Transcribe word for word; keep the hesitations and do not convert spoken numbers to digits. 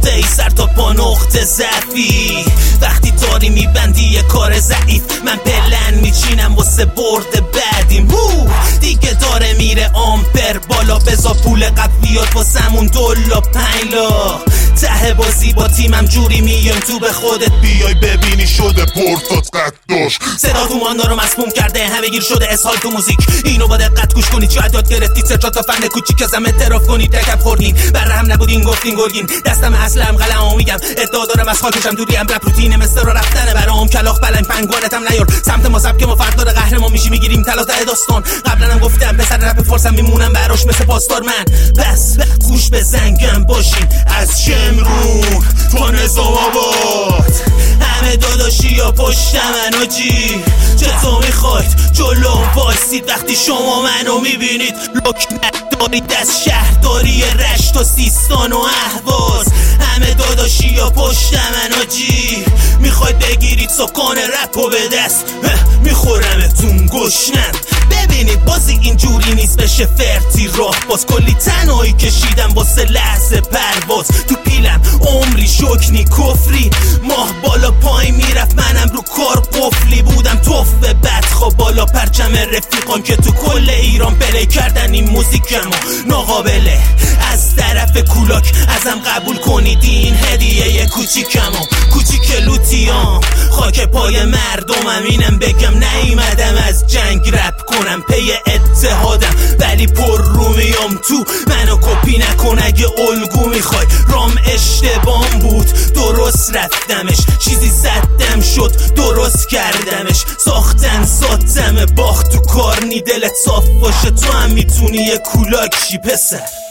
نقطه ای سر تا پا نقطه ضعفی. وقتی داری میبندی یه کار ضعیف، من پلن میچینم واسه برد بعدیم. دیگه داره میره آمپر بالا، بزا پول قبلیات واسمون دولا پنلا. ته بازی با تیمم جوری میایم تو به خودت بیای ببینی شده پورتات قد داشت. صدا تو ماندا رو مسموم کرده، همه گیر شده اسهال تو موزیک. اینو با دقت گوش کنید، شاید یاد گرفتید سه چهار تا فن کوچیک ازم اعتراف کنید. رکب خوردین بره هم نبودین گفتین گرگین، دستم اصلم قلمو میگم ادعا دارم از خاکشم دوریم. رپ روتین مثل رو رفتنه برام کلاخ بلنگ پنگوانتم نیار سمت ما سبک ما فرق داره، قهرمان میشی میگیریم طلا ته داستان. قبلا هم گفتم پسر رپ فارسم میمونم براش مثل پاسدار من. بس گوش به زنگم باشین از شمرون تا نظام آباد، همه داداشی یا پشت من آجی. چطور میخواید جلو وایسید وقتی شما منو میبینید؟ لک ندارید از شهرداری رشت و سیستان و اهواز، همه داداشی یا پشت من آجی. میخواید بگیرید سکان رپو به دست، میخورمتون گشنم. ببینید بازی اینجوری نیست بشه فرتی راه باز. کلی تنهایی کشیدم واسه لحظه پرواز، تو پیلم عمری شکنی کفری. ماه بالا پای میرفت منم رو کار قفلی بودم. توف بدخواه بالا پرچم رفیقان که تو کل ایران پلی کردن این موزیکمو ناقابله. از طرف کولاک ازم قبول کنید این هدیه کوچیکمو. کوچیک لوتیام خاک پای مردمم، اینم بگم نیومدم از جنگ رپ کنم پی اتحادم، ولی پر رو میام تو منو کپی نکن اگه الگو میخوای. رام اشتبام بود درست رفتمش، چیزی زدم شد درست کردمش. ساختن ساتم باخت تو کار نی، دلت صاف باشه تو هم میتونی یه کولاک شی پسر.